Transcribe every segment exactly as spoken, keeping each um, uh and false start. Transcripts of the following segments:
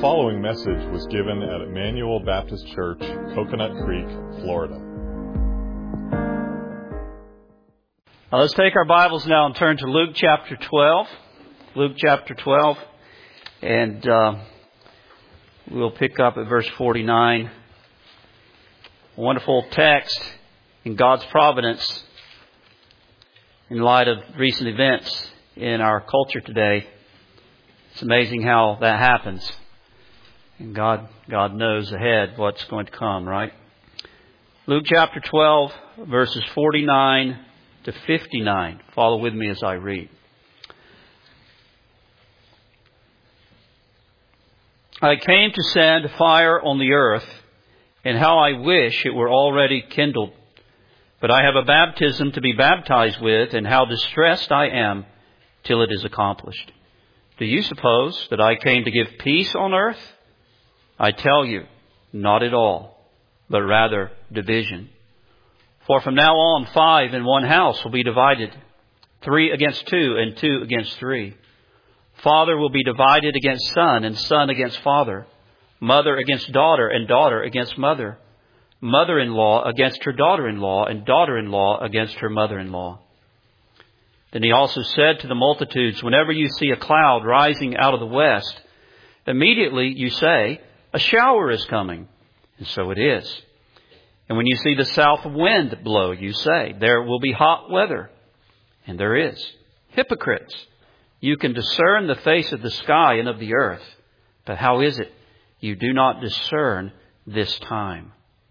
following message was given at Emmanuel Baptist Church, Coconut Creek, Florida. Uh, let's take our Bibles now and turn to Luke chapter twelve. Luke chapter twelve. And uh, we'll pick up at verse forty-nine. A wonderful text in God's providence in light of recent events in our culture today. It's amazing how that happens. And God, God knows ahead what's going to come, right? Luke chapter twelve, verses forty-nine to fifty-nine. Follow with me as I read. I came to send fire on the earth, and how I wish it were already kindled. But I have a baptism to be baptized with, and how distressed I am till it is accomplished. Do you suppose that I came to give peace on earth? I tell you, not at all, but rather division. For from now on, five in one house will be divided, three against two, and two against three. Father will be divided against son, and son against father. Mother against daughter, and daughter against mother. Mother-in-law against her daughter-in-law, and daughter-in-law against her mother-in-law. Then he also said to the multitudes, whenever you see a cloud rising out of the west, immediately you say, a shower is coming. And so it is. And when you see the south wind blow, you say, there will be hot weather. And there is. Hypocrites, you can discern the face of the sky and of the earth. But how is it you do not discern this time?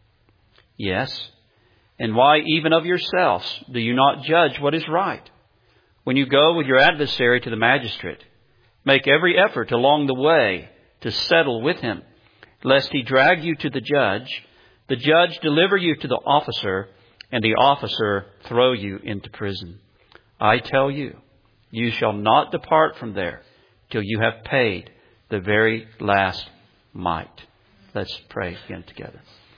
Yes. And why even of yourselves do you not judge what is right? When you go with your adversary to the magistrate, make every effort along the way to settle with him, lest he drag you to the judge, the judge deliver you to the officer, and the officer throw you into prison. I tell you, you shall not depart from there till you have paid the very last mite. Let's pray again together.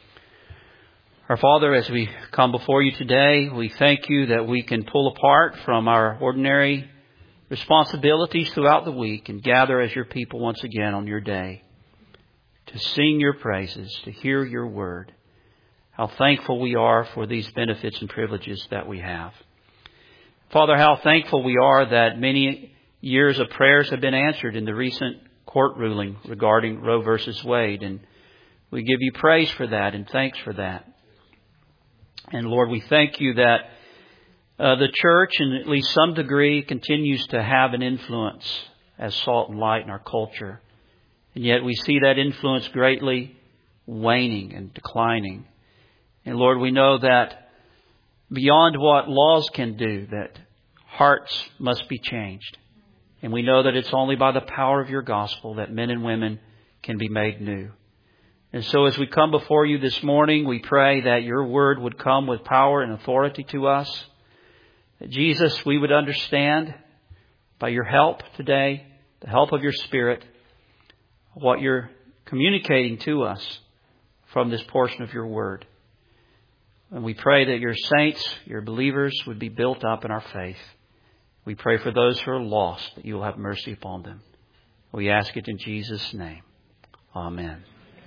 Our Father, as we come before you today, we thank you that we can pull apart from our ordinary responsibilities throughout the week and gather as your people once again on your day to sing your praises, to hear your word. How thankful we are for these benefits and privileges that we have. Father, how thankful we are that many years of prayers have been answered in the recent court ruling regarding Roe versus Wade. And we give you praise for that and thanks for that. And Lord, we thank you that uh, the church, in at least some degree, continues to have an influence as salt and light in our culture. And yet we see that influence greatly waning and declining. And Lord, we know that beyond what laws can do, that hearts must be changed. And we know that it's only by the power of your gospel that men and women can be made new. And so as we come before you this morning, we pray that your word would come with power and authority to us. That Jesus, we would understand by your help today, the help of your Spirit, what you're communicating to us from this portion of your word. And we pray that your saints, your believers, would be built up in our faith. We pray for those who are lost, that you will have mercy upon them. We ask it in Jesus' name. Amen.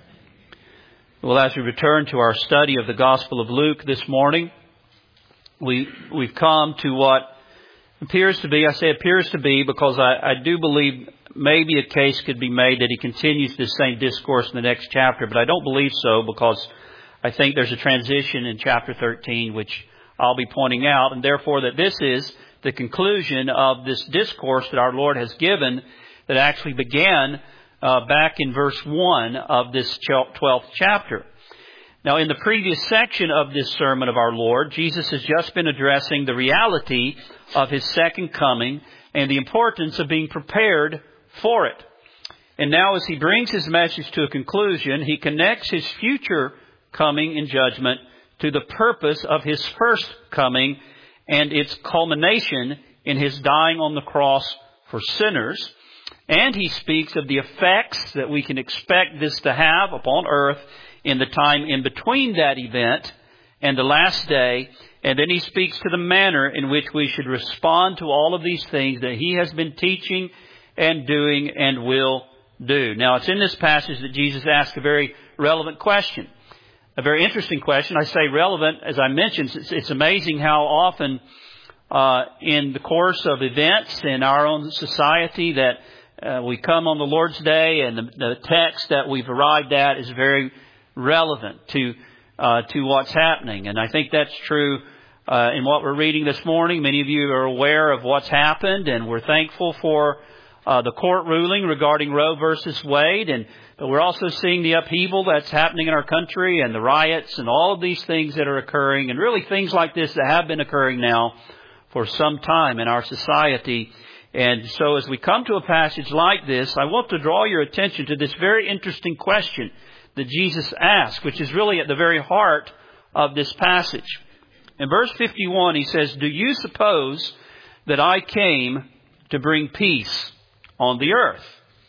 Well, as we return to our study of the Gospel of Luke this morning, we, we've come to what appears to be, I say appears to be because I, I do believe maybe a case could be made that he continues this same discourse in the next chapter, but I don't believe so because I think there's a transition in chapter thirteen, which I'll be pointing out, and therefore that this is the conclusion of this discourse that our Lord has given that actually began Uh, back in verse one of this twelfth chapter. Now, in the previous section of this sermon of our Lord, Jesus has just been addressing the reality of his second coming and the importance of being prepared for it. And now, as he brings his message to a conclusion, he connects his future coming in judgment to the purpose of his first coming and its culmination in his dying on the cross for sinners. And he speaks of the effects that we can expect this to have upon earth in the time in between that event and the last day. And then he speaks to the manner in which we should respond to all of these things that he has been teaching and doing and will do. Now, it's in this passage that Jesus asks a very relevant question. A very interesting question. I say relevant, as I mentioned, it's, it's amazing how often uh, in the course of events in our own society that uh, we come on the Lord's Day and the, the text that we've arrived at is very relevant to uh, to what's happening. And I think that's true uh, in what we're reading this morning. Many of you are aware of what's happened, and we're thankful for uh, the court ruling regarding Roe versus Wade. And but we're also seeing the upheaval that's happening in our country and the riots and all of these things that are occurring, and really things like this that have been occurring now for some time in our society. And so as we come to a passage like this, I want to draw your attention to this very interesting question that Jesus asked, which is really at the very heart of this passage. In verse fifty-one, he says, "Do you suppose that I came to bring peace on the earth?"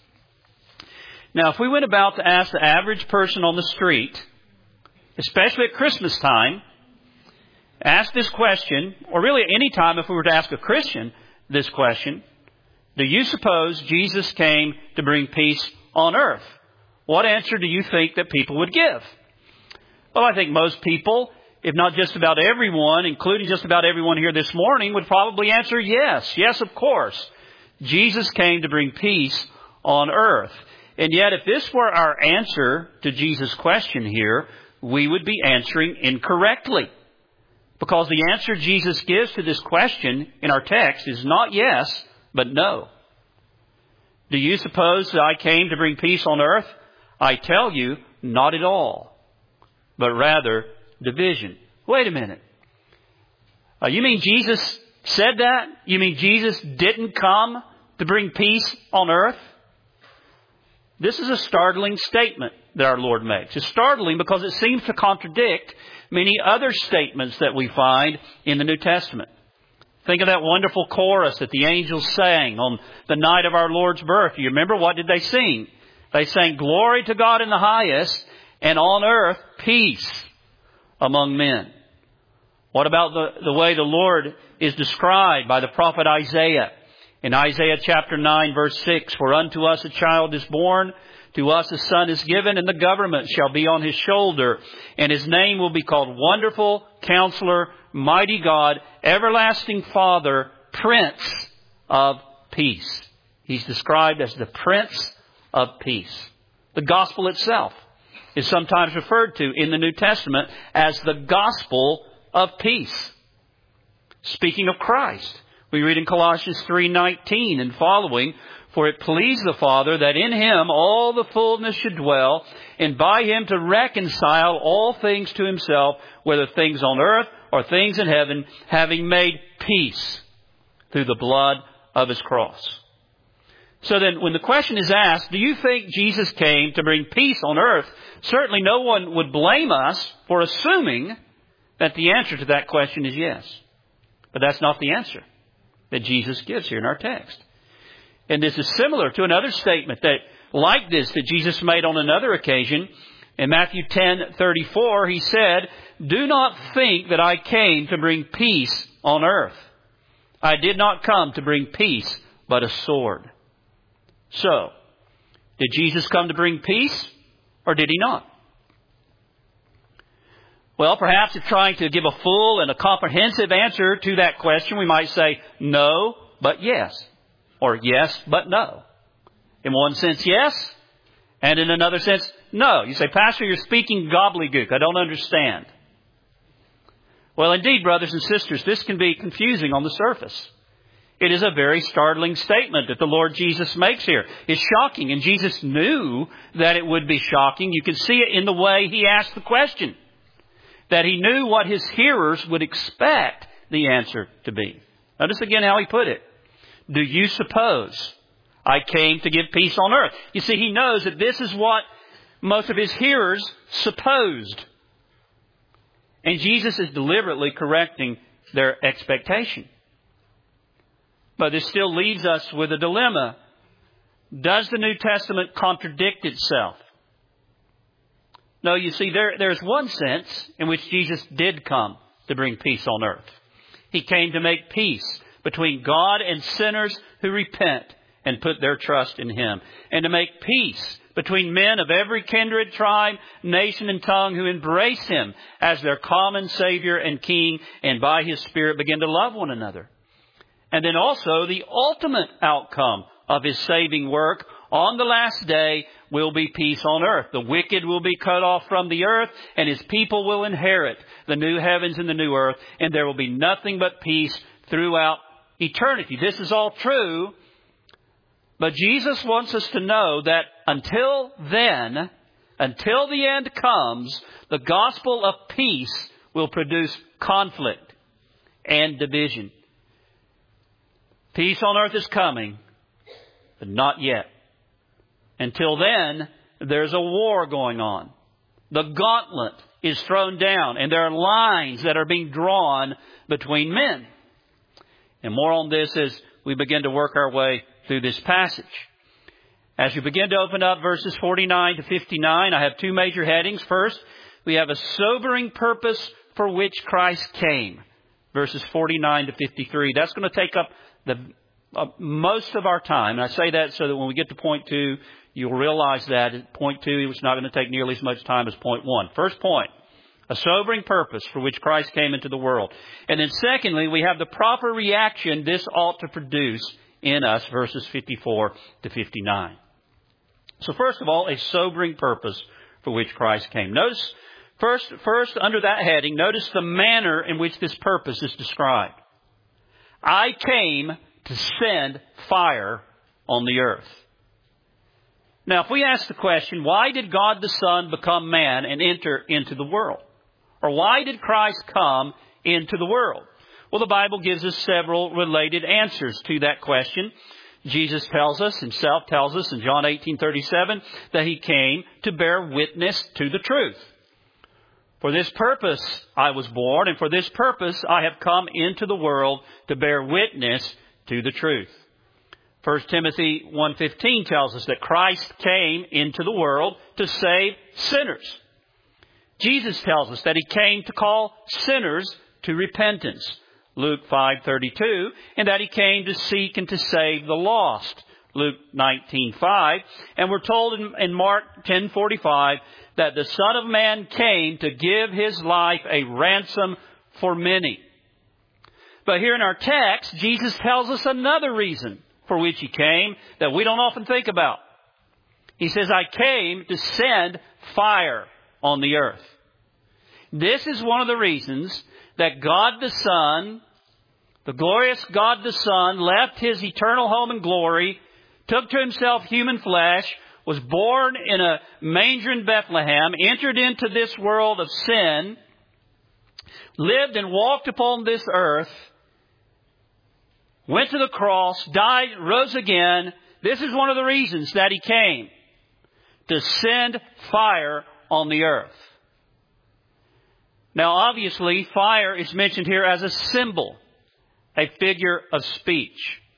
Now, if we went about to ask the average person on the street, especially at Christmas time, ask this question, or really any time if we were to ask a Christian this question, do you suppose Jesus came to bring peace on earth? What answer do you think that people would give? Well, I think most people, if not just about everyone, including just about everyone here this morning, would probably answer yes. Yes, of course. Jesus came to bring peace on earth. And yet, if this were our answer to Jesus' question here, we would be answering incorrectly. Because the answer Jesus gives to this question in our text is not yes, but no. Do you suppose that I came to bring peace on earth? I tell you, not at all, but rather division. Wait a minute. Uh, you mean Jesus said that? You mean Jesus didn't come to bring peace on earth? This is a startling statement that our Lord makes. It's startling because it seems to contradict many other statements that we find in the New Testament. Think of that wonderful chorus that the angels sang on the night of our Lord's birth. You remember, what did they sing? They sang, "Glory to God in the highest, and on earth peace among men." What about the, the way the Lord is described by the prophet Isaiah? In Isaiah chapter nine, verse six, "For unto us a child is born, to us a son is given, and the government shall be on his shoulder. And his name will be called Wonderful, Counselor, Mighty God, Everlasting Father, Prince of Peace." He's described as the Prince of Peace. The gospel itself is sometimes referred to in the New Testament as the gospel of peace. Speaking of Christ, we read in Colossians three nineteen and following, "For it pleased the Father that in Him all the fullness should dwell, and by Him to reconcile all things to Himself, whether things on earth or things in heaven, having made peace through the blood of His cross." So then, when the question is asked, do you think Jesus came to bring peace on earth? Certainly no one would blame us for assuming that the answer to that question is yes. But that's not the answer that Jesus gives here in our text. And this is similar to another statement that, like this, that Jesus made on another occasion. In Matthew ten thirty-four, He said, "Do not think that I came to bring peace on earth. I did not come to bring peace, but a sword." So, did Jesus come to bring peace, or did He not? Well, perhaps if trying to give a full and a comprehensive answer to that question, we might say no, but yes. Or yes, but no. In one sense, yes. And in another sense, no. You say, "Pastor, you're speaking gobbledygook. I don't understand." Well, indeed, brothers and sisters, this can be confusing on the surface. It is a very startling statement that the Lord Jesus makes here. It's shocking, and Jesus knew that it would be shocking. You can see it in the way He asked the question. That He knew what His hearers would expect the answer to be. Notice again how He put it. "Do you suppose I came to give peace on earth?" You see, He knows that this is what most of His hearers supposed. And Jesus is deliberately correcting their expectation. But this still leaves us with a dilemma. Does the New Testament contradict itself? No, you see, there, there's one sense in which Jesus did come to bring peace on earth. He came to make peace between God and sinners who repent and put their trust in Him, and to make peace between men of every kindred, tribe, nation, and tongue who embrace Him as their common Savior and King, and by His Spirit begin to love one another. And then also the ultimate outcome of His saving work on the last day will be peace on earth. The wicked will be cut off from the earth, and His people will inherit the new heavens and the new earth, and there will be nothing but peace throughout eternity. This is all true, but Jesus wants us to know that until then, until the end comes, the gospel of peace will produce conflict and division. Peace on earth is coming, but not yet. Until then, there's a war going on. The gauntlet is thrown down, and there are lines that are being drawn between men. And more on this as we begin to work our way through this passage. As you begin to open up verses forty-nine to fifty-nine, I have two major headings. First, we have a sobering purpose for which Christ came. Verses forty-nine to fifty-three. That's going to take up the uh, most of our time. And I say that so that when we get to point two, you'll realize that at point two, it's not going to take nearly as much time as point one. First point, a sobering purpose for which Christ came into the world. And then secondly, we have the proper reaction this ought to produce in us, verses fifty-four to fifty-nine. So first of all, a sobering purpose for which Christ came. Notice, first, first under that heading, notice the manner in which this purpose is described. I came to send fire on the earth. Now, if we ask the question, why did God the Son become man and enter into the world? Or why did Christ come into the world? Well, the Bible gives us several related answers to that question. Jesus tells us, Himself tells us in John eighteen thirty-seven, that He came to bear witness to the truth. For this purpose I was born, and for this purpose I have come into the world to bear witness to the truth. First Timothy one fifteen tells us that Christ came into the world to save sinners. Jesus tells us that He came to call sinners to repentance. Luke five thirty-two, and that He came to seek and to save the lost. Luke nineteen five. And we're told in, in Mark ten forty-five that the Son of Man came to give His life a ransom for many. But here in our text, Jesus tells us another reason for which He came that we don't often think about. He says, I came to send fire on the earth. This is one of the reasons that God the Son, the glorious God the Son, left His eternal home in glory, took to Himself human flesh, was born in a manger in Bethlehem, entered into this world of sin, lived and walked upon this earth, went to the cross, died, rose again. This is one of the reasons that He came, to send fire on the earth. Now, obviously, fire is mentioned here as a symbol, a figure of speech.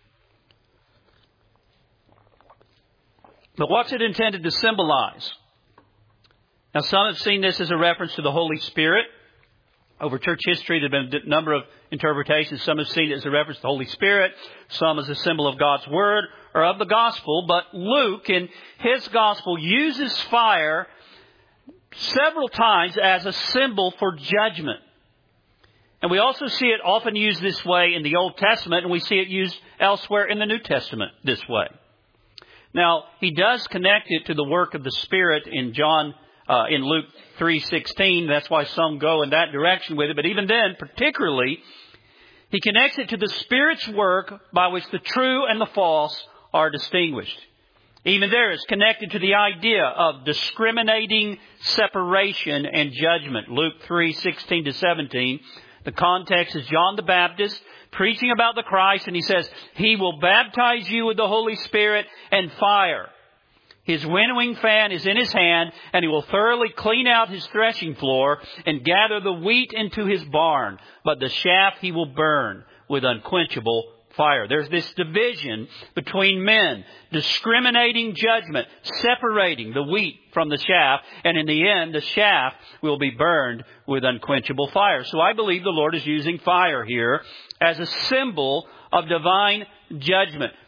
But what's it intended to symbolize? Now, some have seen this as a reference to the Holy Spirit. Over church history, there have been a number of interpretations. Some have seen it as a reference to the Holy Spirit, some as a symbol of God's Word or of the Gospel. But Luke, in his Gospel, uses fire several times as a symbol for judgment. And we also see it often used this way in the Old Testament, and we see it used elsewhere in the New Testament this way. Now, he does connect it to the work of the Spirit in John, uh, in Luke three sixteen. That's why some go in that direction with it. But even then, particularly, he connects it to the Spirit's work by which the true and the false are distinguished. Even there, it's connected to the idea of discriminating separation and judgment. Luke three sixteen to seventeen. The context is John the Baptist preaching about the Christ, and he says, He will baptize you with the Holy Spirit and fire. His winnowing fan is in His hand, and He will thoroughly clean out His threshing floor and gather the wheat into His barn, but the chaff He will burn with unquenchable fire. There's this division between men, discriminating judgment, separating the wheat from the chaff, and in the end, the chaff will be burned with unquenchable fire. So I believe the Lord is using fire here as a symbol of divine judgment.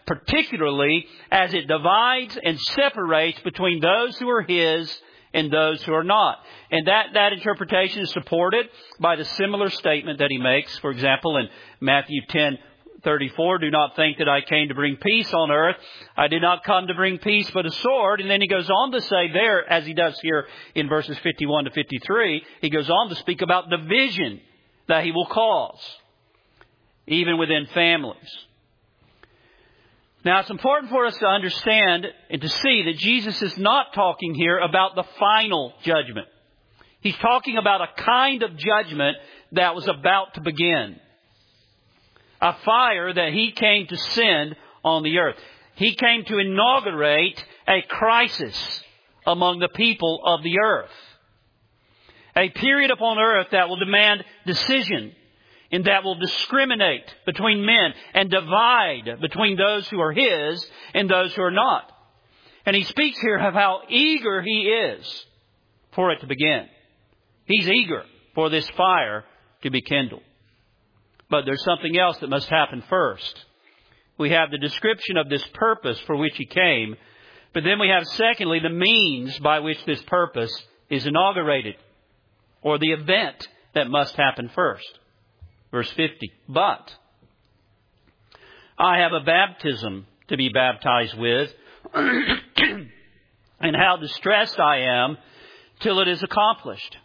particularly as it divides and separates between those who are His and those who are not. And that, that interpretation is supported by the similar statement that He makes, for example, in Matthew ten thirty-four, do not think that I came to bring peace on earth. I did not come to bring peace but a sword. And then He goes on to say there, as He does here in verses fifty-one to fifty-three, He goes on to speak about division that He will cause, even within families. Now, it's important for us to understand and to see that Jesus is not talking here about the final judgment. He's talking about a kind of judgment that was about to begin. A fire that He came to send on the earth. He came to inaugurate a crisis among the people of the earth. A period upon earth that will demand decision, and that will discriminate between men and divide between those who are His and those who are not. And He speaks here of how eager He is for it to begin. He's eager for this fire to be kindled. But there's something else that must happen first. We have the description of this purpose for which He came, but then we have, secondly, the means by which this purpose is inaugurated, or the event that must happen first. Verse fifty, but I have a baptism to be baptized with, and how distressed I am till it is accomplished.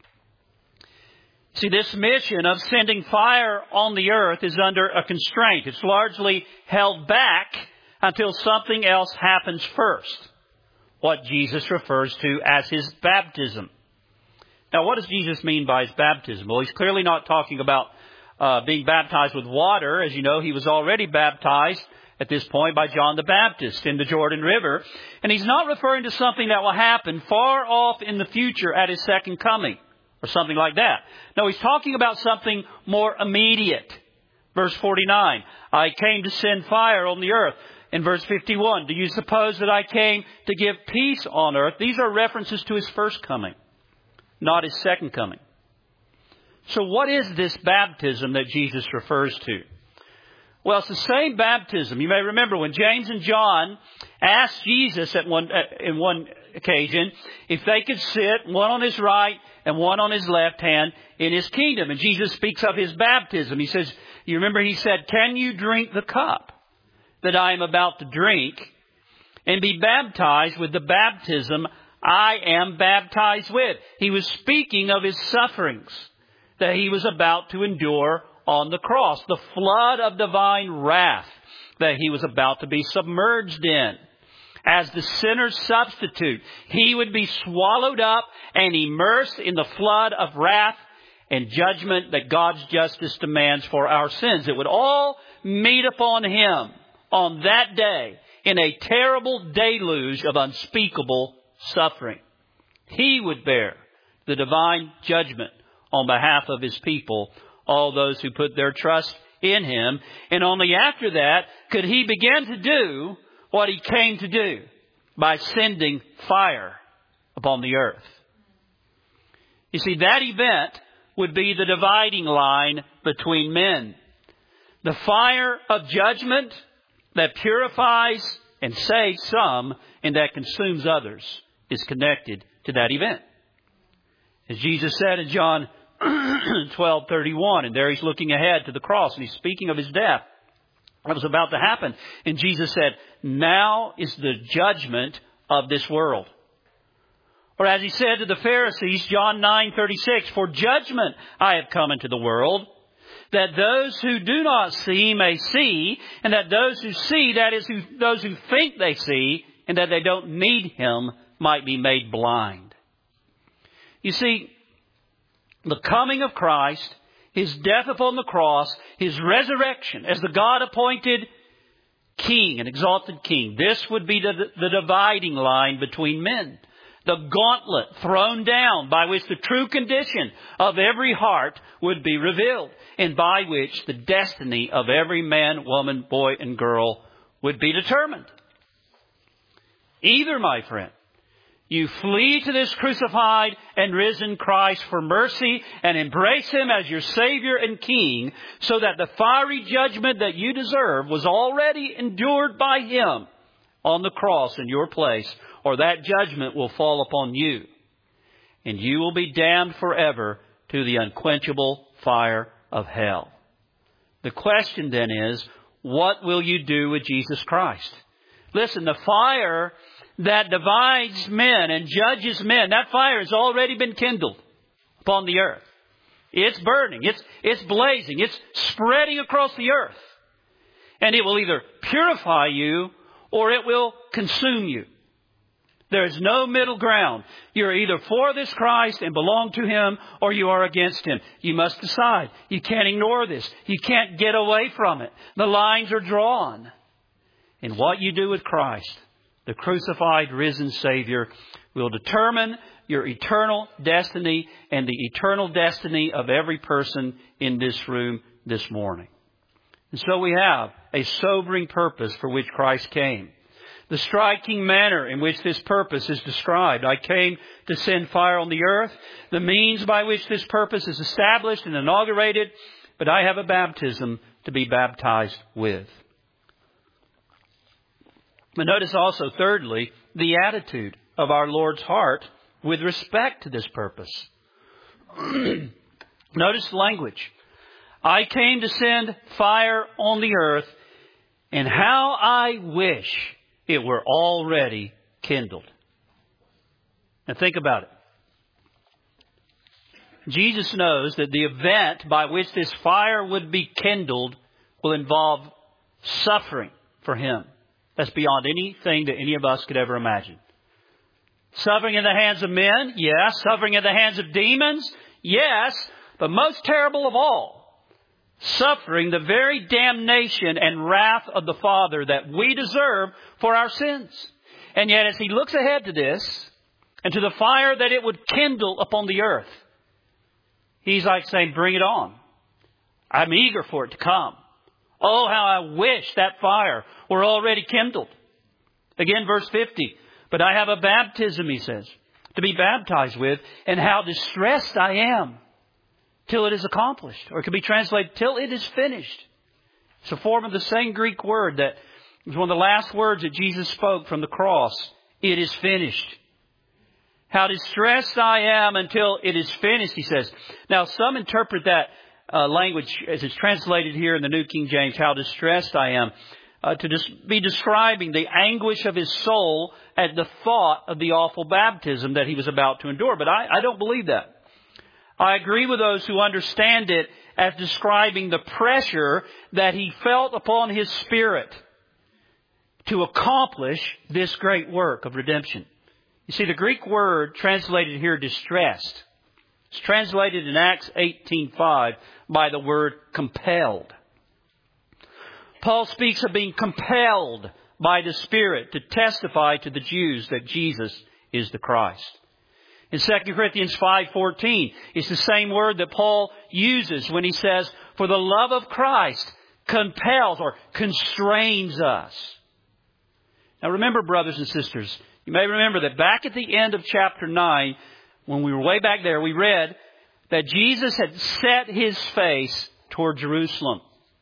See, this mission of sending fire on the earth is under a constraint. It's largely held back until something else happens first. What Jesus refers to as His baptism. Now, what does Jesus mean by His baptism? Well, He's clearly not talking about uh, being baptized with water. As you know, He was already baptized at this point by John the Baptist in the Jordan River. And He's not referring to something that will happen far off in the future at His second coming, or something like that. No, He's talking about something more immediate. Verse forty-nine, I came to send fire on the earth. In verse fifty-one, do you suppose that I came to give peace on earth? These are references to His first coming, not His second coming. So what is this baptism that Jesus refers to? Well, it's the same baptism. You may remember when James and John asked Jesus at one, in one occasion if they could sit, one on His right and one on His left hand, in His kingdom. And Jesus speaks of His baptism. He says, you remember He said, can you drink the cup that I am about to drink and be baptized with the baptism I am baptized with? He was speaking of His sufferings that He was about to endure on the cross, the flood of divine wrath that He was about to be submerged in. As the sinner's substitute, He would be swallowed up and immersed in the flood of wrath and judgment that God's justice demands for our sins. It would all meet upon Him on that day in a terrible deluge of unspeakable suffering. He would bear the divine judgment on behalf of His people, all those who put their trust in Him. And only after that could He begin to do what He came to do, by sending fire upon the earth. You see, that event would be the dividing line between men. The fire of judgment that purifies and saves some and that consumes others is connected to that event. As Jesus said in John twelve thirty-one, and there He's looking ahead to the cross and He's speaking of His death that was about to happen. And Jesus said, now is the judgment of this world. Or as He said to the Pharisees, John nine thirty-six, for judgment I have come into the world, that those who do not see may see, and that those who see, that is, who, those who think they see, and that they don't need Him, might be made blind. You see, the coming of Christ, His death upon the cross, His resurrection as the God-appointed King, an exalted King. This would be the, the dividing line between men. The gauntlet thrown down by which the true condition of every heart would be revealed, and by which the destiny of every man, woman, boy, and girl would be determined. Either, my friend, You flee to this crucified and risen Christ for mercy and embrace Him as your Savior and King, so that the fiery judgment that you deserve was already endured by Him on the cross in your place, or that judgment will fall upon you, and you will be damned forever to the unquenchable fire of hell. The question then is, what will you do with Jesus Christ? Listen, the fire that divides men and judges men, that fire has already been kindled upon the earth. It's burning. It's, it's blazing. It's spreading across the earth. And it will either purify you or it will consume you. There is no middle ground. You're either for this Christ and belong to Him, or you are against Him. You must decide. You can't ignore this. You can't get away from it. The lines are drawn. And what you do with Christ, the crucified, risen Savior, will determine your eternal destiny and the eternal destiny of every person in this room this morning. And so we have a sobering purpose for which Christ came. The striking manner in which this purpose is described. I came to send fire on the earth. The means by which this purpose is established and inaugurated. But I have a baptism to be baptized with. But notice also, thirdly, the attitude of our Lord's heart with respect to this purpose. Notice the language. I came to send fire on the earth, and how I wish it were already kindled. Now think about it. Jesus knows that the event by which this fire would be kindled will involve suffering for Him. That's beyond anything that any of us could ever imagine. Suffering in the hands of men, yes. Suffering in the hands of demons, yes. But most terrible of all, suffering the very damnation and wrath of the Father that we deserve for our sins. And yet as He looks ahead to this, and to the fire that it would kindle upon the earth, He's like saying, bring it on. I'm eager for it to come. Oh, how I wish that fire were already kindled. Again, verse fifty. But I have a baptism, He says, to be baptized with, and how distressed I am till it is accomplished. Or it could be translated, till it is finished. It's a form of the same Greek word that was one of the last words that Jesus spoke from the cross. It is finished. How distressed I am until it is finished, He says. Now, some interpret that uh, language as it's translated here in the New King James, how distressed I am, uh, to dis- be describing the anguish of His soul at the thought of the awful baptism that He was about to endure. But I, I don't believe that. I agree with those who understand it as describing the pressure that He felt upon His spirit to accomplish this great work of redemption. You see, the Greek word translated here, distressed, is translated in Acts eighteen five by the word compelled. Paul speaks of being compelled by the Spirit to testify to the Jews that Jesus is the Christ. In Second Corinthians five fourteen, it's the same word that Paul uses when he says, for the love of Christ compels or constrains us. Now remember, brothers and sisters, you may remember that back at the end of chapter nine, when we were way back there, we read that Jesus had set His face toward Jerusalem.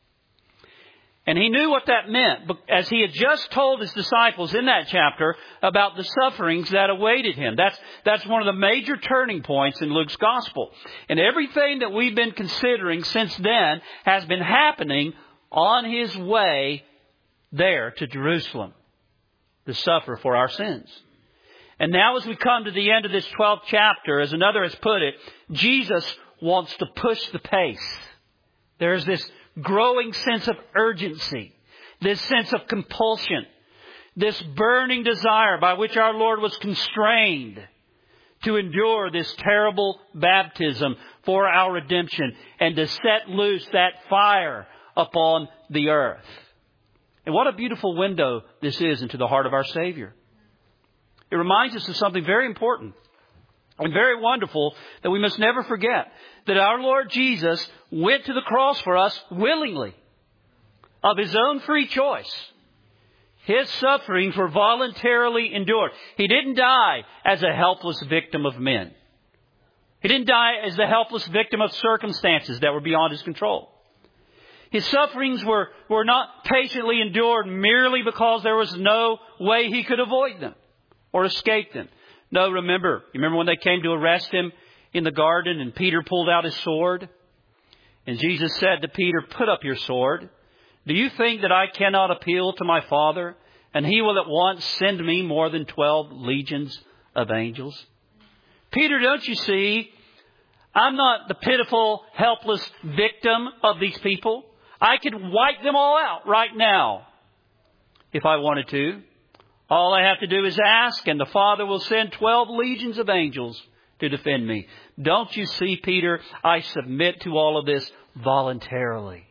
And He knew what that meant, as He had just told His disciples in that chapter about the sufferings that awaited Him. That's, that's one of the major turning points in Luke's gospel. And everything that we've been considering since then has been happening on His way there to Jerusalem to suffer for our sins. And now as we come to the end of this twelfth chapter, as another has put it, Jesus wants to push the pace. There's this growing sense of urgency, this sense of compulsion, this burning desire by which our Lord was constrained to endure this terrible baptism for our redemption and to set loose that fire upon the earth. And what a beautiful window this is into the heart of our Savior. It reminds us of something very important and very wonderful that we must never forget. That our Lord Jesus went to the cross for us willingly, of His own free choice. His sufferings were voluntarily endured. He didn't die as a helpless victim of men. He didn't die as the helpless victim of circumstances that were beyond His control. His sufferings were, were not patiently endured merely because there was no way He could avoid them or escape them. No, remember, you remember when they came to arrest Him in the garden and Peter pulled out his sword? And Jesus said to Peter, "Put up your sword. Do you think that I cannot appeal to my Father, and He will at once send me more than twelve legions of angels?" Peter, don't you see, I'm not the pitiful, helpless victim of these people. I could wipe them all out right now if I wanted to. All I have to do is ask, and the Father will send twelve legions of angels to defend me. Don't you see, Peter, I submit to all of this voluntarily.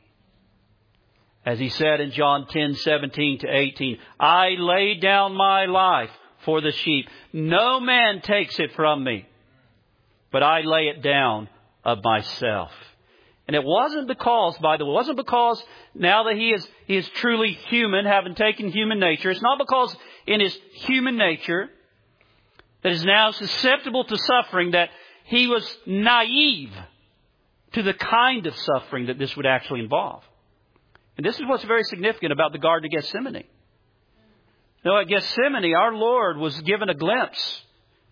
As He said in John ten, seventeen to eighteen, "I lay down my life for the sheep. No man takes it from me, but I lay it down of myself." And it wasn't because, by the way, it wasn't because now that He is, He is truly human, having taken human nature. It's not because in His human nature that is now susceptible to suffering that He was naive to the kind of suffering that this would actually involve. And this is what's very significant about the Garden of Gethsemane. Now, at Gethsemane, our Lord was given a glimpse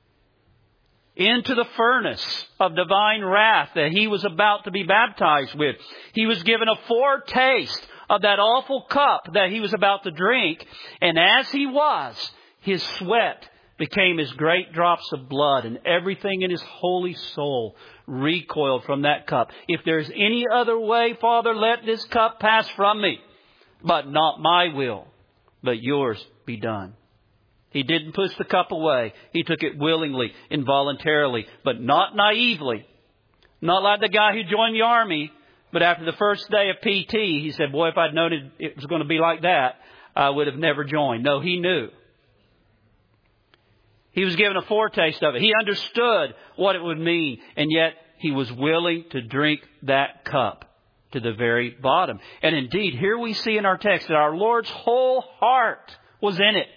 into the furnace of divine wrath that He was about to be baptized with. He was given a foretaste of that awful cup that He was about to drink. And as He was, His sweat became as great drops of blood, and everything in His holy soul recoiled from that cup. "If there's any other way, Father, let this cup pass from me. But not my will, but yours be done." He didn't push the cup away. He took it willingly, involuntarily, but not naively. Not like the guy who joined the army, but after the first day of P T, he said, "Boy, if I'd known it, it was going to be like that, I would have never joined." No, he knew. He was given a foretaste of it. He understood what it would mean, and yet He was willing to drink that cup to the very bottom. And indeed, here we see in our text that our Lord's whole heart was in it.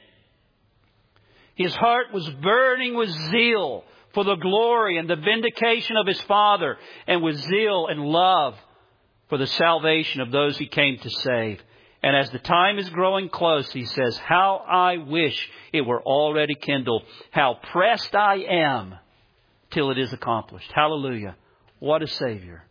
His heart was burning with zeal for the glory and the vindication of His Father, and with zeal and love for the salvation of those He came to save. And as the time is growing close, He says, "How I wish it were already kindled. How pressed I am till it is accomplished." Hallelujah. What a Savior.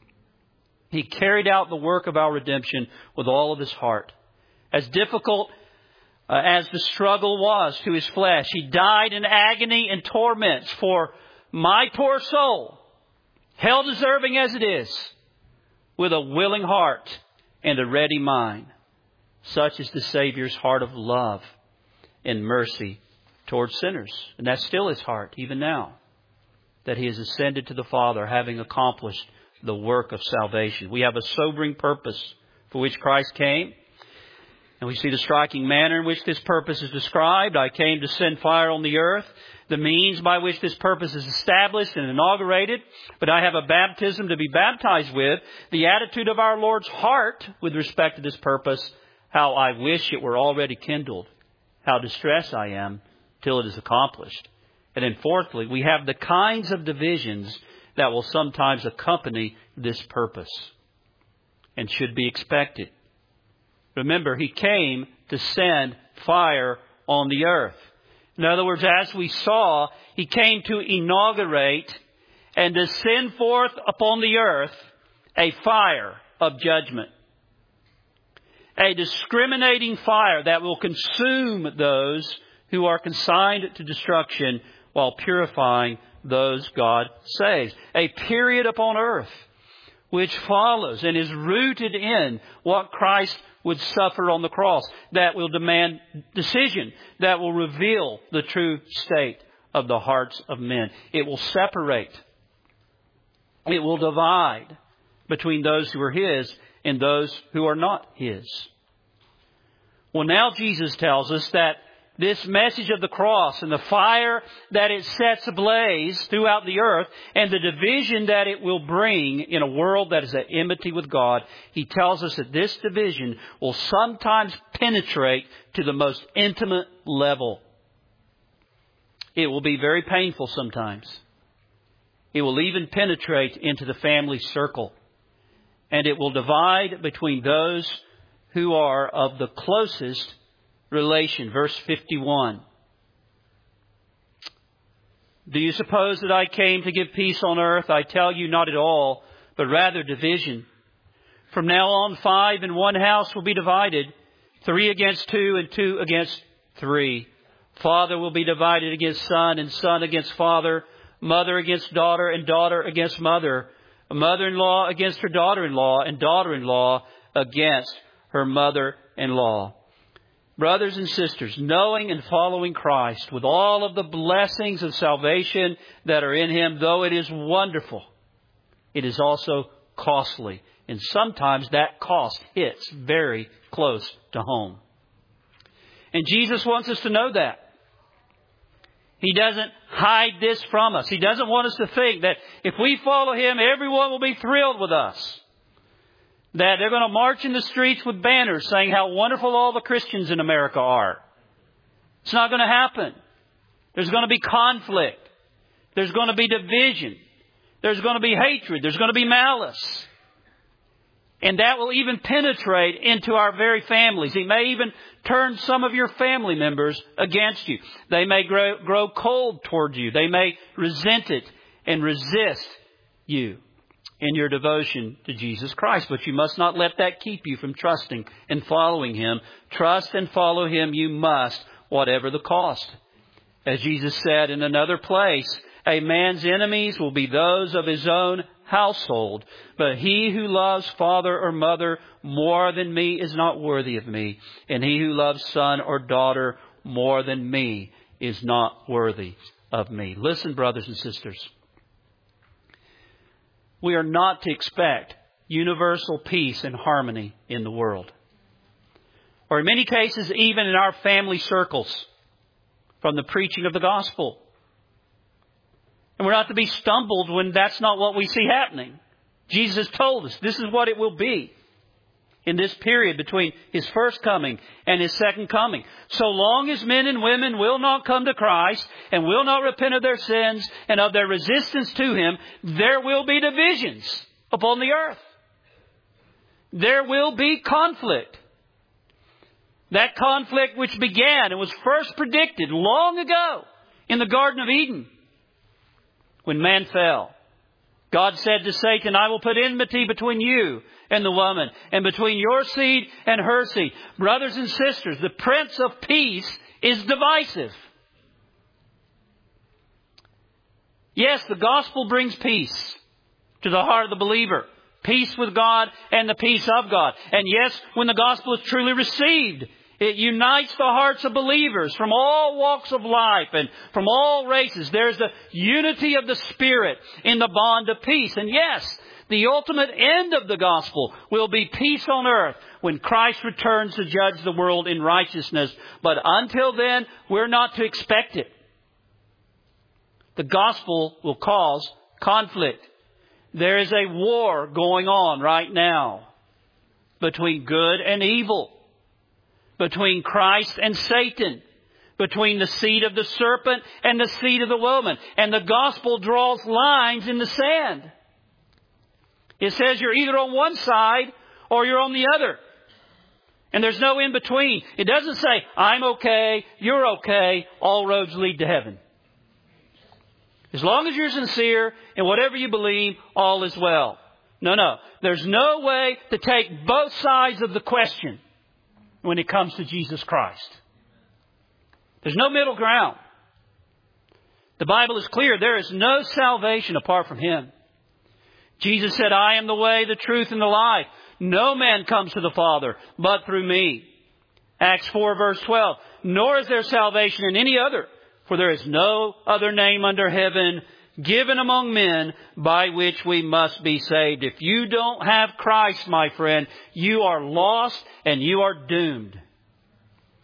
He carried out the work of our redemption with all of His heart. As difficult uh, as the struggle was to His flesh, He died in agony and torments for my poor soul, hell deserving as it is, with a willing heart and a ready mind. Such is the Savior's heart of love and mercy towards sinners. And that's still His heart, even now, that He has ascended to the Father, having accomplished the work of salvation. We have a sobering purpose for which Christ came. And we see the striking manner in which this purpose is described. "I came to send fire on the earth." The means by which this purpose is established and inaugurated. "But I have a baptism to be baptized with." The attitude of our Lord's heart with respect to this purpose: "How I wish it were already kindled. How distressed I am till it is accomplished." And then fourthly, we have the kinds of divisions that will sometimes accompany this purpose and should be expected. Remember, He came to send fire on the earth. In other words, as we saw, He came to inaugurate and to send forth upon the earth a fire of judgment. A discriminating fire that will consume those who are consigned to destruction while purifying those God saves. A period upon earth which follows and is rooted in what Christ would suffer on the cross, that will demand decision, that will reveal the true state of the hearts of men. It will separate. It will divide between those who are His and those who are not His. Well, now Jesus tells us that this message of the cross and the fire that it sets ablaze throughout the earth and the division that it will bring in a world that is at enmity with God, He tells us that this division will sometimes penetrate to the most intimate level. It will be very painful sometimes. It will even penetrate into the family circle. And it will divide between those who are of the closest relation. Verse fifty-one. Do you suppose that I came to give peace on earth? I tell you, not at all, but rather division. From now on, five in one house will be divided, three against two and two against three. Father will be divided against son and son against father, mother against daughter and daughter against mother, a mother-in-law against her daughter-in-law and daughter-in-law against her mother-in-law. Brothers and sisters, knowing and following Christ with all of the blessings of salvation that are in Him, though it is wonderful, it is also costly. And sometimes that cost hits very close to home. And Jesus wants us to know that. He doesn't hide this from us. He doesn't want us to think that if we follow Him, everyone will be thrilled with us. That they're going to march in the streets with banners saying how wonderful all the Christians in America are. It's not going to happen. There's going to be conflict. There's going to be division. There's going to be hatred. There's going to be malice. And that will even penetrate into our very families. It may even turn some of your family members against you. They may grow, grow cold towards you. They may resent it and resist you in your devotion to Jesus Christ. But you must not let that keep you from trusting and following Him. Trust and follow Him you must, whatever the cost. As Jesus said in another place, a man's enemies will be those of his own household. But he who loves father or mother more than me is not worthy of me. And he who loves son or daughter more than me is not worthy of me. Listen, brothers and sisters. We are not to expect universal peace and harmony in the world. Or in many cases, even in our family circles, from the preaching of the gospel. And we're not to be stumbled when that's not what we see happening. Jesus told us this is what it will be in this period between His first coming and His second coming. So long as men and women will not come to Christ and will not repent of their sins and of their resistance to Him, there will be divisions upon the earth. There will be conflict. That conflict which began and was first predicted long ago in the Garden of Eden. When man fell, God said to Satan, I will put enmity between you and the woman, and between your seed and her seed. Brothers and sisters, the Prince of Peace is divisive. Yes, the gospel brings peace to the heart of the believer. Peace with God and the peace of God. And yes, when the gospel is truly received, it unites the hearts of believers from all walks of life and from all races. There's the unity of the Spirit in the bond of peace. And yes, the ultimate end of the gospel will be peace on earth when Christ returns to judge the world in righteousness. But until then, we're not to expect it. The gospel will cause conflict. There is a war going on right now between good and evil. Between Christ and Satan. Between the seed of the serpent and the seed of the woman. And the gospel draws lines in the sand. It says you're either on one side or you're on the other. And there's no in between. It doesn't say, I'm okay, you're okay, all roads lead to heaven. As long as you're sincere in whatever you believe, all is well. No, no. There's no way to take both sides of the question when it comes to Jesus Christ. There's no middle ground. The Bible is clear. There is no salvation apart from Him. Jesus said, I am the way, the truth, and the life. No man comes to the Father but through me. Acts four verse twelve. Nor is there salvation in any other, for there is no other name under heaven given among men by which we must be saved. If you don't have Christ, my friend, you are lost and you are doomed.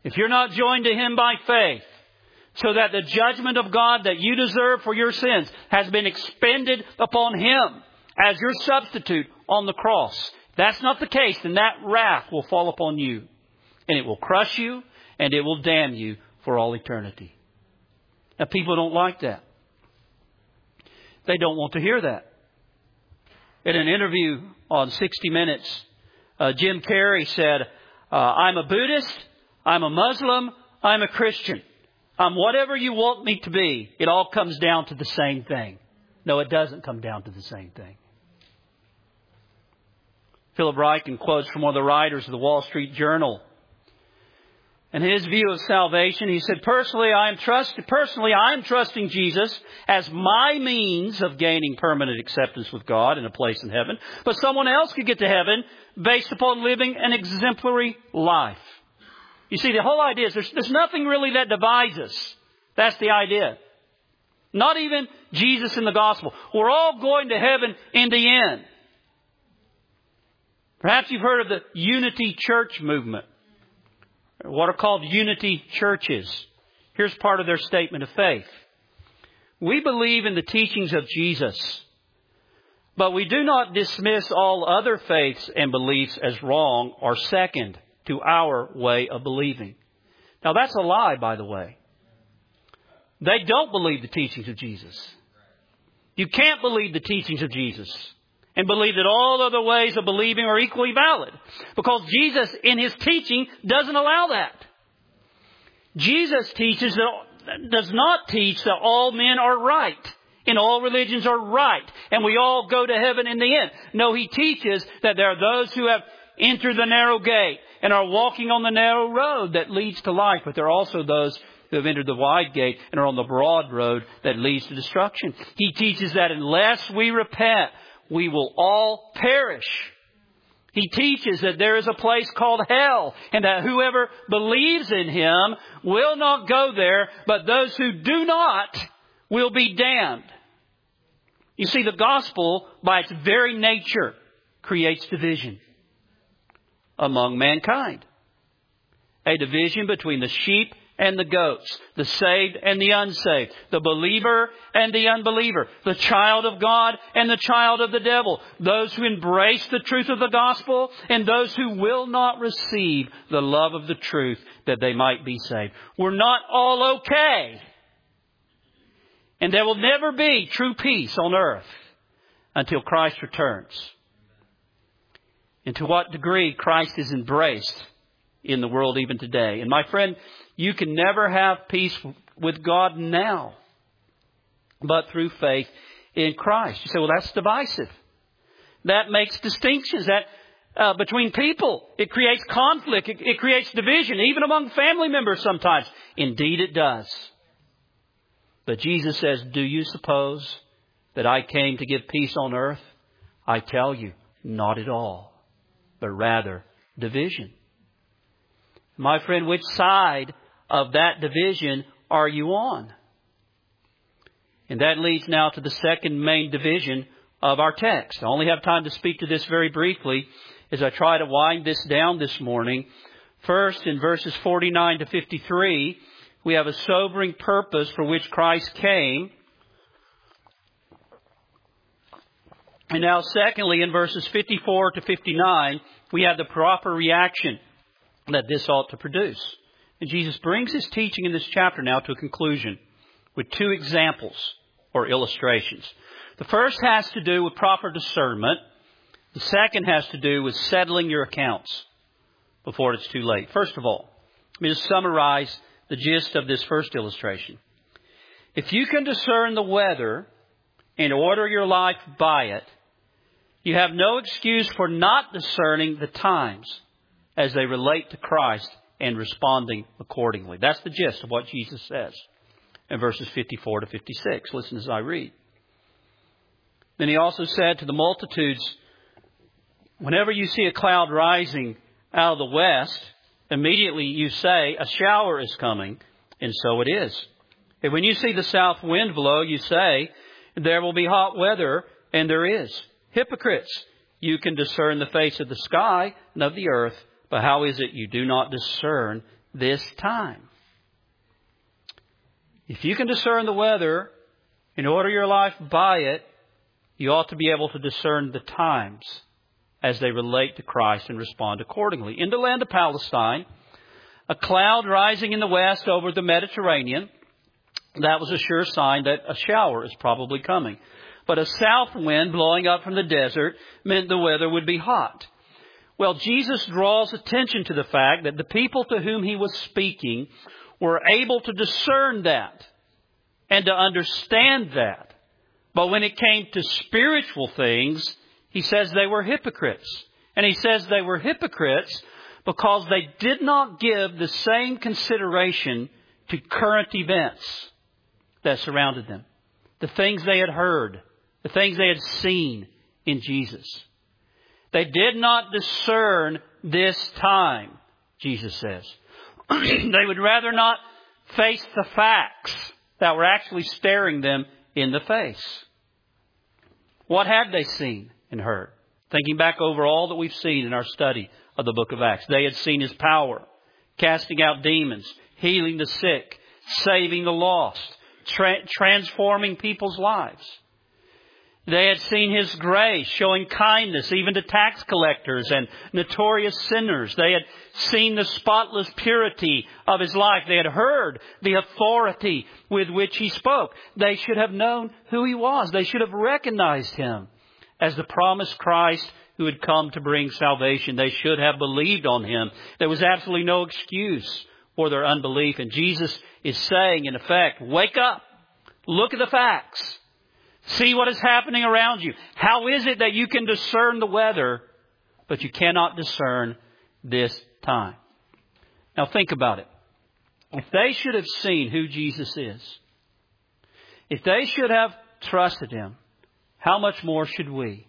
if you're not joined to Him by faith, so that the judgment of God that you deserve for your sins has been expended upon Him as your substitute on the cross. If that's not the case, then that wrath will fall upon you. And it will crush you and it will damn you for all eternity. Now, people don't like that. They don't want to hear that. In an interview on sixty minutes, uh, Jim Carrey said, uh, I'm a Buddhist, I'm a Muslim, I'm a Christian. I'm whatever you want me to be. It all comes down to the same thing. No, it doesn't come down to the same thing. Philip Ryken quotes from one of the writers of the Wall Street Journal. In his view of salvation, he said, Personally, I am trust, personally, I am trusting Jesus as my means of gaining permanent acceptance with God and a place in heaven. But someone else could get to heaven based upon living an exemplary life. You see, the whole idea is there's, there's nothing really that divides us. That's the idea. Not even Jesus in the gospel. We're all going to heaven in the end. Perhaps you've heard of the Unity Church movement. What are called Unity Churches. Here's part of their statement of faith. We believe in the teachings of Jesus, but we do not dismiss all other faiths and beliefs as wrong or second to our way of believing. Now, that's a lie, by the way. They don't believe the teachings of Jesus. You can't believe the teachings of Jesus and believe that all other ways of believing are equally valid, because Jesus, in His teaching, doesn't allow that. Jesus teaches that, does not teach that all men are right and all religions are right and we all go to heaven in the end. No, He teaches that there are those who have entered the narrow gate and are walking on the narrow road that leads to life. But there are also those who have entered the wide gate and are on the broad road that leads to destruction. He teaches that unless we repent, we will all perish. He teaches that there is a place called hell and that whoever believes in Him will not go there, but those who do not will be damned. You see, the gospel, by its very nature, creates division among mankind. A division between the sheep and the goats, the saved and the unsaved, the believer and the unbeliever, the child of God and the child of the devil, those who embrace the truth of the gospel and those who will not receive the love of the truth that they might be saved. We're not all okay. And there will never be true peace on earth until Christ returns. And to what degree Christ is embraced in the world even today. And my friend, you can never have peace with God now, but through faith in Christ. You say, well, that's divisive. That makes distinctions that uh, between people. It creates conflict. It, it creates division, even among family members sometimes. Indeed, it does. But Jesus says, do you suppose that I came to give peace on earth? I tell you, not at all, but rather division. My friend, which side of that division are you on? And that leads now to the second main division of our text. I only have time to speak to this very briefly as I try to wind this down this morning. First, in verses forty-nine to fifty-three, we have a sobering purpose for which Christ came. And now, secondly, in verses fifty-four to fifty-nine, we have the proper reaction that this ought to produce. And Jesus brings His teaching in this chapter now to a conclusion with two examples or illustrations. The first has to do with proper discernment. The second has to do with settling your accounts before it's too late. First of all, let me just summarize the gist of this first illustration. If you can discern the weather and order your life by it, you have no excuse for not discerning the times as they relate to Christ and responding accordingly. That's the gist of what Jesus says in verses fifty-four to fifty-six. Listen as I read. Then He also said to the multitudes, whenever you see a cloud rising out of the west, immediately you say, a shower is coming, and so it is. And when you see the south wind blow, you say, there will be hot weather, and there is. Hypocrites, you can discern the face of the sky and of the earth, but how is it you do not discern this time. If you can discern the weather and order your life by it, you ought to be able to discern the times as they relate to Christ and respond accordingly. In the land of Palestine, a cloud rising in the west over the Mediterranean, that was a sure sign that a shower is probably coming. But a south wind blowing up from the desert meant the weather would be hot. Well, Jesus draws attention to the fact that the people to whom he was speaking were able to discern that and to understand that. But when it came to spiritual things, he says they were hypocrites. And he says they were hypocrites because they did not give the same consideration to current events that surrounded them. The things they had heard, the things they had seen in Jesus. They did not discern this time, Jesus says. They would rather not face the facts that were actually staring them in the face. What had they seen and heard? Thinking back over all that we've seen in our study of the book of Acts. They had seen his power, casting out demons, healing the sick, saving the lost, tra- transforming people's lives. They had seen his grace, showing kindness even to tax collectors and notorious sinners. They had seen the spotless purity of his life. They had heard the authority with which he spoke. They should have known who he was. They should have recognized him as the promised Christ who had come to bring salvation. They should have believed on him. There was absolutely no excuse for their unbelief. And Jesus is saying, in effect, wake up, look at the facts. See what is happening around you. How is it that you can discern the weather, but you cannot discern this time? Now think about it. If they should have seen who Jesus is, if they should have trusted him, how much more should we?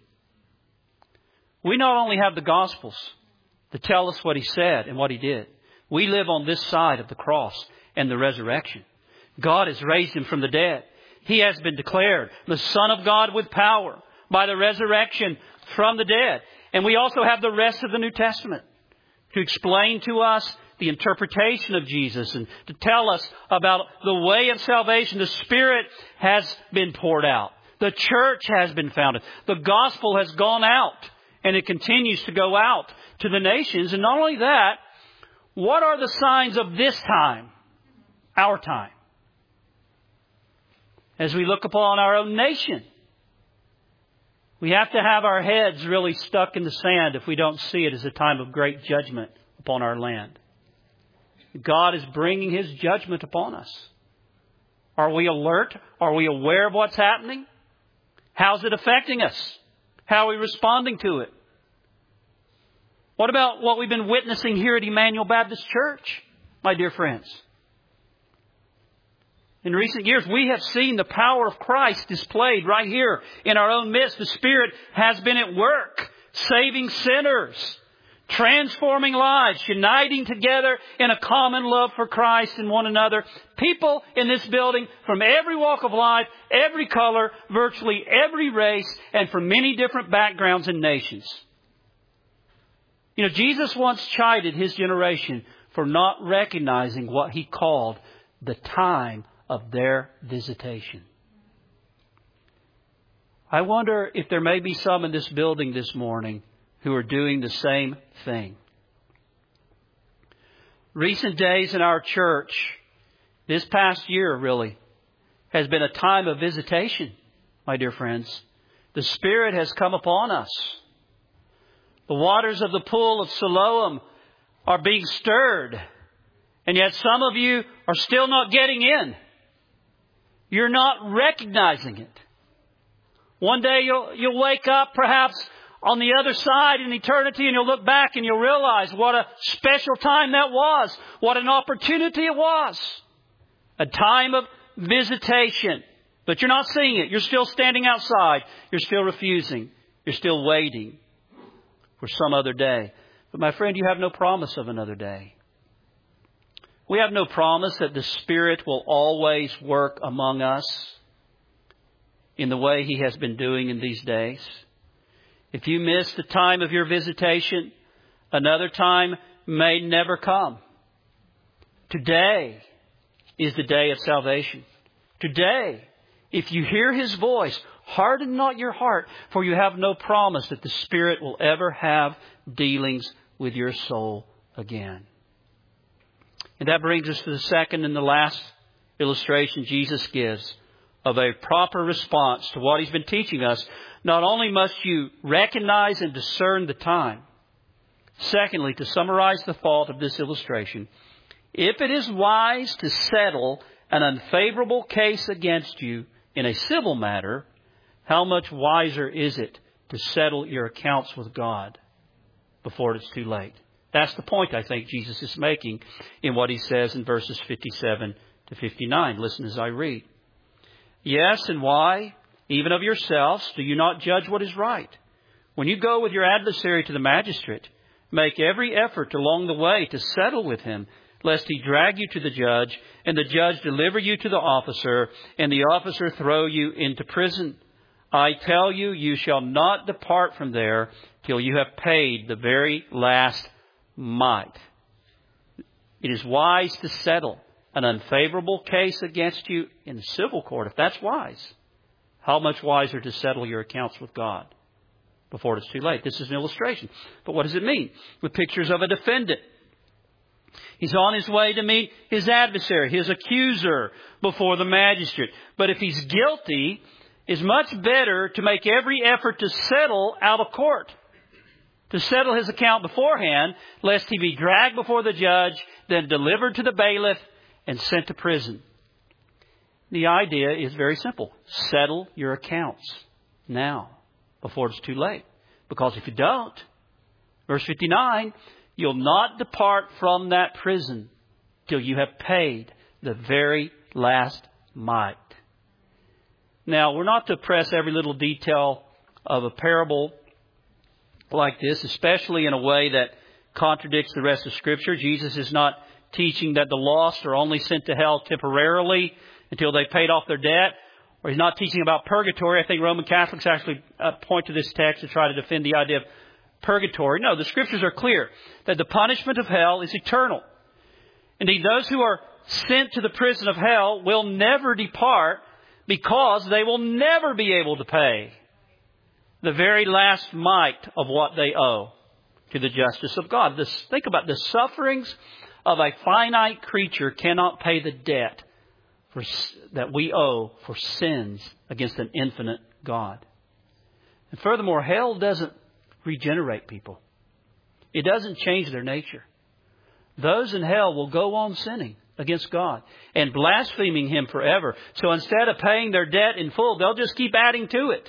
We not only have the Gospels to tell us what he said and what he did. We live on this side of the cross and the resurrection. God has raised him from the dead. He has been declared the Son of God with power by the resurrection from the dead. And we also have the rest of the New Testament to explain to us the interpretation of Jesus and to tell us about the way of salvation. The Spirit has been poured out. The church has been founded. The gospel has gone out and it continues to go out to the nations. And not only that, what are the signs of this time, our time? As we look upon our own nation, we have to have our heads really stuck in the sand if we don't see it as a time of great judgment upon our land. God is bringing his judgment upon us. Are we alert? Are we aware of what's happening? How's it affecting us? How are we responding to it? What about what we've been witnessing here at Emmanuel Baptist Church, my dear friends? In recent years, we have seen the power of Christ displayed right here in our own midst. The Spirit has been at work, saving sinners, transforming lives, uniting together in a common love for Christ and one another. People in this building from every walk of life, every color, virtually every race, and from many different backgrounds and nations. You know, Jesus once chided his generation for not recognizing what he called the time of their visitation. I wonder if there may be some in this building this morning who are doing the same thing. Recent days in our church, this past year really, has been a time of visitation, my dear friends. The Spirit has come upon us. The waters of the pool of Siloam are being stirred. And yet some of you are still not getting in. You're not recognizing it. One day you'll, you'll wake up perhaps on the other side in eternity and you'll look back and you'll realize what a special time that was. What an opportunity it was. A time of visitation. But you're not seeing it. You're still standing outside. You're still refusing. You're still waiting for some other day. But my friend, you have no promise of another day. We have no promise that the Spirit will always work among us in the way he has been doing in these days. If you miss the time of your visitation, another time may never come. Today is the day of salvation. Today, if you hear His voice, harden not your heart, for you have no promise that the Spirit will ever have dealings with your soul again. And that brings us to the second and the last illustration Jesus gives of a proper response to what He's been teaching us. Not only must you recognize and discern the time. Secondly, to summarize the thought of this illustration, if it is wise to settle an unfavorable case against you in a civil matter, how much wiser is it to settle your accounts with God before it's too late? That's the point I think Jesus is making in what He says in verses fifty-seven to fifty-nine. Listen as I read. Yes, and why, even of yourselves, do you not judge what is right? When you go with your adversary to the magistrate, make every effort along the way to settle with him, lest he drag you to the judge, and the judge deliver you to the officer, and the officer throw you into prison. I tell you, you shall not depart from there till you have paid the very last mite. It is wise to settle an unfavorable case against you in the civil court, if that's wise. How much wiser to settle your accounts with God before it's too late? This is an illustration. But what does it mean? With pictures of a defendant. He's on his way to meet his adversary, his accuser, before the magistrate. But if he's guilty, it's much better to make every effort to settle out of court. To settle his account beforehand, lest he be dragged before the judge, then delivered to the bailiff, and sent to prison. The idea is very simple. Settle your accounts now, before it's too late. Because if you don't, verse fifty-nine, you'll not depart from that prison till you have paid the very last mite. Now, we're not to press every little detail of a parable like this, especially in a way that contradicts the rest of Scripture. Jesus is not teaching that the lost are only sent to hell temporarily until they paid off their debt. Or He's not teaching about purgatory. I think Roman Catholics actually uh, point to this text to try to defend the idea of purgatory. No, the Scriptures are clear that the punishment of hell is eternal. Indeed, those who are sent to the prison of hell will never depart because they will never be able to pay the very last mite of what they owe to the justice of God. This, think about the sufferings of a finite creature cannot pay the debt for, that we owe for sins against an infinite God. And furthermore, hell doesn't regenerate people. It doesn't change their nature. Those in hell will go on sinning against God and blaspheming Him forever. So instead of paying their debt in full, they'll just keep adding to it.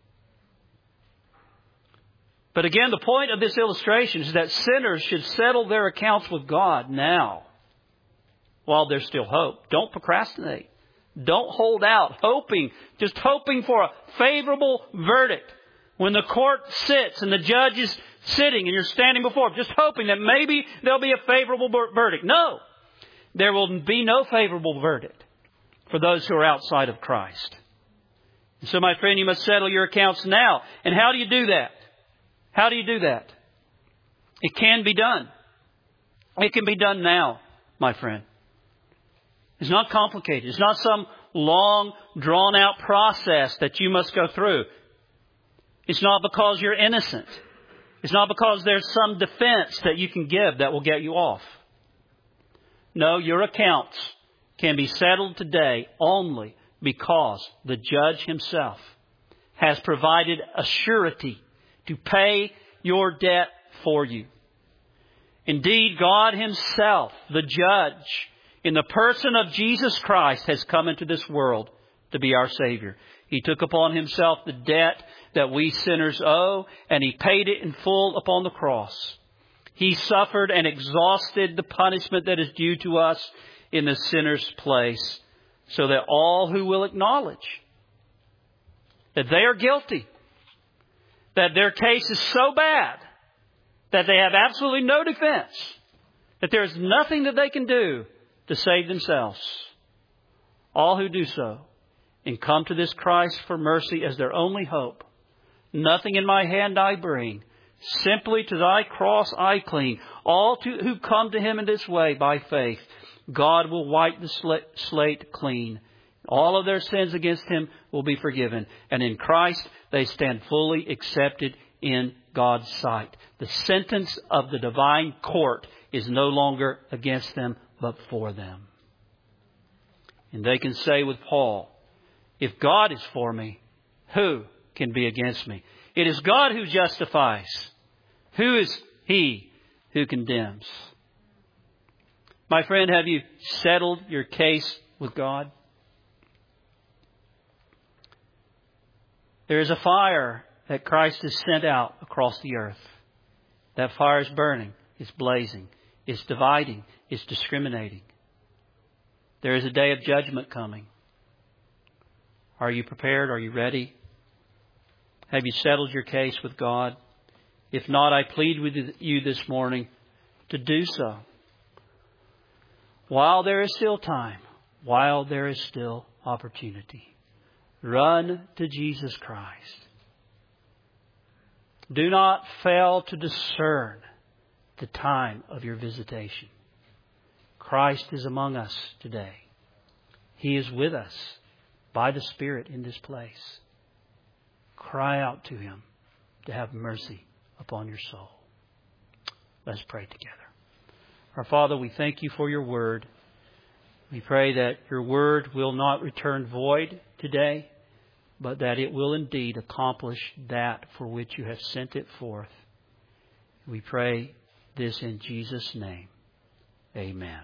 But again, the point of this illustration is that sinners should settle their accounts with God now, while there's still hope. Don't procrastinate. Don't hold out, hoping, just hoping for a favorable verdict. When the court sits and the judge is sitting and you're standing before him, just hoping that maybe there'll be a favorable verdict. No, there will be no favorable verdict for those who are outside of Christ. And so, my friend, you must settle your accounts now. And how do you do that? How do you do that? It can be done. It can be done now, my friend. It's not complicated. It's not some long, drawn-out process that you must go through. It's not because you're innocent. It's not because there's some defense that you can give that will get you off. No, your accounts can be settled today only because the judge himself has provided a surety to pay your debt for you. Indeed, God Himself, the judge, in the person of Jesus Christ, has come into this world to be our Savior. He took upon Himself the debt that we sinners owe, and He paid it in full upon the cross. He suffered and exhausted the punishment that is due to us in the sinner's place, so that all who will acknowledge that they are guilty, that their case is so bad that they have absolutely no defense, that there is nothing that they can do to save themselves. All who do so and come to this Christ for mercy as their only hope. Nothing in my hand I bring, simply to Thy cross I cling. All to, who come to Him in this way by faith God will wipe the slate clean. All of their sins against Him will be forgiven. And in Christ, they stand fully accepted in God's sight. The sentence of the divine court is no longer against them, but for them. And they can say with Paul, if God is for me, who can be against me? It is God who justifies. Who is He who condemns? My friend, have you settled your case with God? There is a fire that Christ has sent out across the earth. That fire is burning. It's blazing. It's dividing. It's discriminating. There is a day of judgment coming. Are you prepared? Are you ready? Have you settled your case with God? If not, I plead with you this morning to do so. While there is still time, while there is still opportunity, run to Jesus Christ. Do not fail to discern the time of your visitation. Christ is among us today. He is with us by the Spirit in this place. Cry out to Him to have mercy upon your soul. Let's pray together. Our Father, we thank You for Your Word. We pray that Your Word will not return void today, but that it will indeed accomplish that for which You have sent it forth. We pray this in Jesus' name. Amen.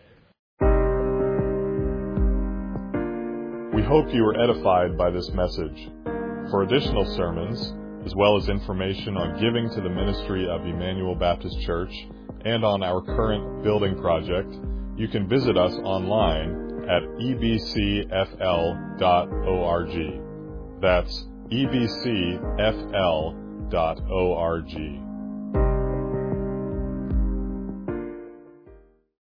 We hope you were edified by this message. For additional sermons, as well as information on giving to the ministry of Emmanuel Baptist Church and on our current building project, you can visit us online at e b c f l dot org. That's e b c f l dot org.